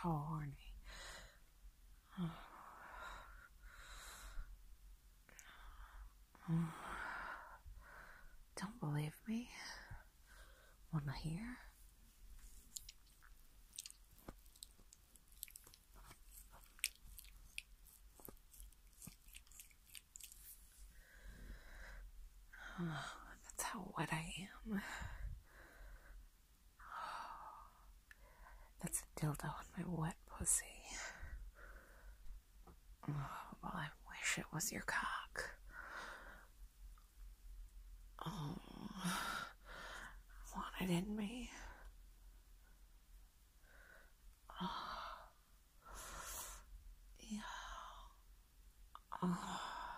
horny. Don't believe me? Wanna hear? That's how wet I am. That's a dildo in my wet pussy. Oh, well, I wish it was your cock. Oh, want it in me? Oh, yeah. Oh.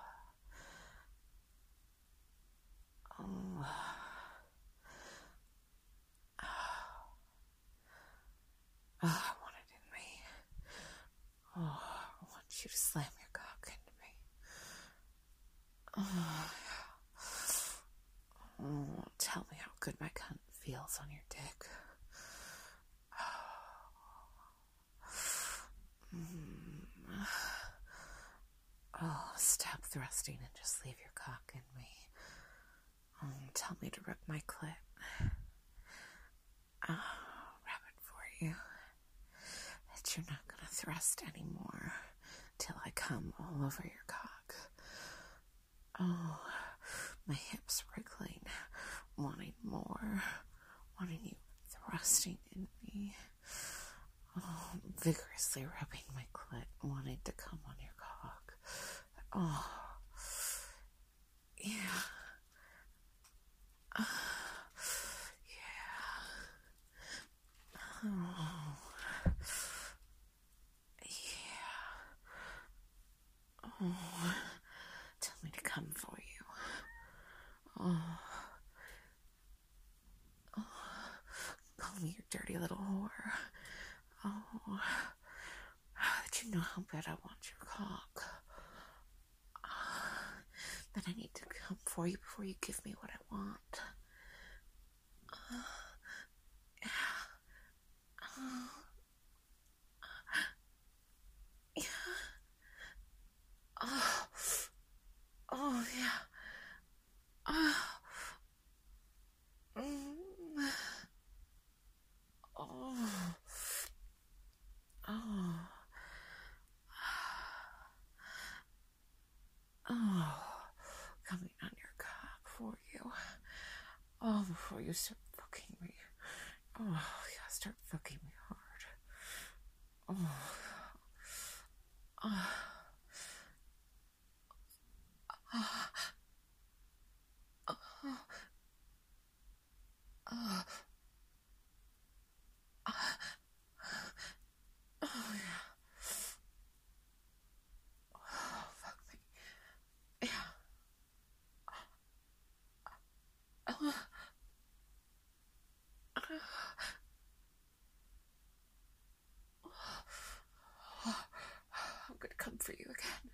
Oh. Oh, I want it in me. Oh, I want you to slam your cock into me. Oh, tell me how good my cunt feels on your dick. Oh, stop thrusting and just leave your cock in me. Oh, tell me to rip my clit. Oh, rub it for you. That you're not gonna thrust anymore till I come all over your cock. Oh, my hips wriggling, wanting more, wanting you thrusting in me. Oh, vigorously rubbing my clit, wanting to come on your cock. Oh, yeah. Yeah. Oh. Yeah. Oh. Tell me to come for you. Oh. Oh. Call me your dirty little whore. Oh. That you know how bad I want your cock. That I need to come for you before you give me what I want. Yeah. Yeah. Oh. Oh, yeah. Oh. Oh. Oh. Oh. Coming on your cock for you. Oh, before you start fucking me. Oh, yeah, start fucking me hard. Oh. Oh. Oh. Oh. Oh. Oh, yeah. Oh, fuck me. Yeah. Oh. I'm gonna come for you again.